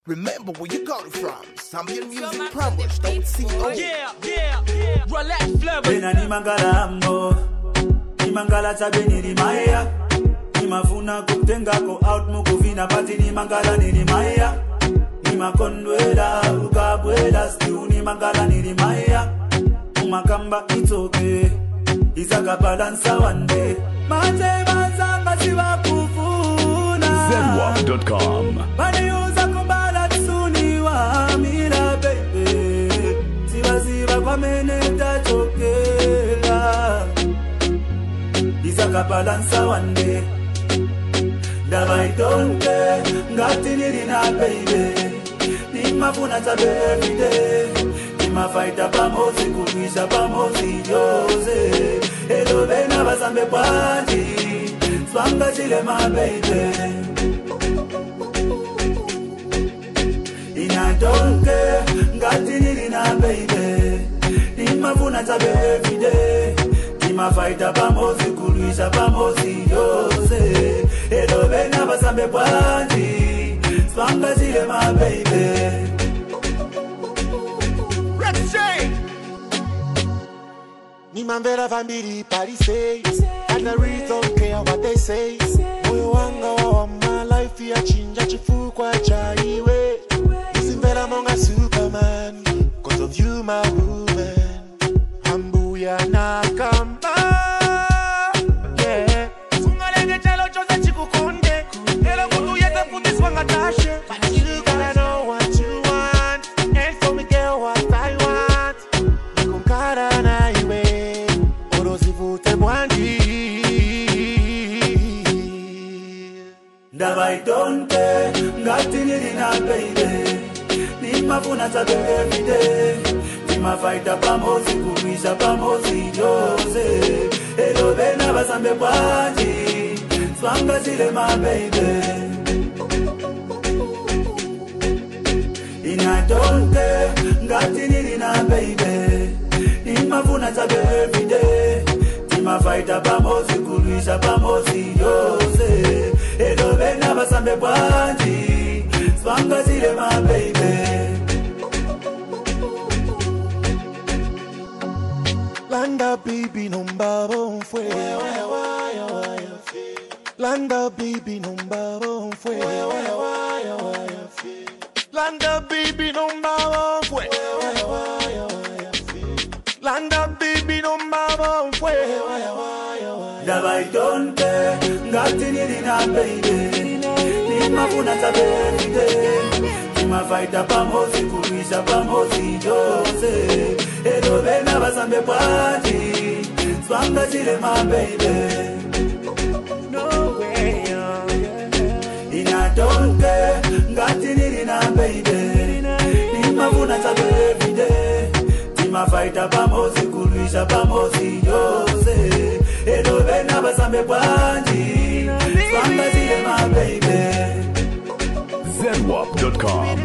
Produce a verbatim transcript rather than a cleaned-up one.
Remember where you got it from. Zambian music powers, don't see oh. Yeah, yeah, yeah. Relax, flavor. Bena ni mangala ambo, ni mangala tabeni ni maya. Ni mafuna kutenga ko out mukuvina pati ni mangala ni maya. Ni makondwela ukabwela still ni mangala ni maya. Umakamba it's okay, isaka balansa one day. Mate bazanga siwa kufuna zedwap dot com. Bani uza kumbala tsuni wa mila baby. Siwa siwa kwa meneta chokela, isaka balansa one day. Dava itonke ngati nili na baby. Ni mafuna tabe every day. Ni mafaita pamozi kumisha pamozi yoze. Hello bena basambe pati swanga chile my baby. Inatonke ngati nili na baby. Ni mafuna tabe every day. Ni mafaita pamozi kumisha pamozi yoze. Hello bena basambe pati swanga chile my baby. Ni mambera family party say, and I really don't care what they say. Moyo wanga wa my life ya chinja chifukwa cha iwe. Isimbela monga Superman, cause of you my woman. Hambuya na kamba, yeah. Sungalenge chalo chose chikukonde, elo kutu yete puti swanga tashe. But you gotta know what you want, and for me girl what I want. Nikunkara na iwe. Dava itonke ngati nili na baby. Ni mafuna tabe every day. Ni mafaita pamozi kumisha pamozi yoze. Hello bena basambe pati swanga chile my baby. Inatonke ngati nili na baby. Ni mafuna tabe every day. Ni mafaita pamozi kumisha pamozi yoze. Hello bena basambe pati swanga chile my baby. Landa baby number one fue. Landa baby number one fue. Landa baby number one fue. Landa baby number one fue. Dava itonke ngati nili na baby. Ni mafuna tabe every day. Ni mafaita pamozi kumisha pamozi yoze. Hello bena basambe pati swanga chile my baby. No way, oh yeah. Inatonke ngati nili na baby. Ni mafuna tabe every day. Ni mafaita pamozi kumisha pamozi yoze. Hello bena basambe pati swanga chile my baby. zedwap dot com.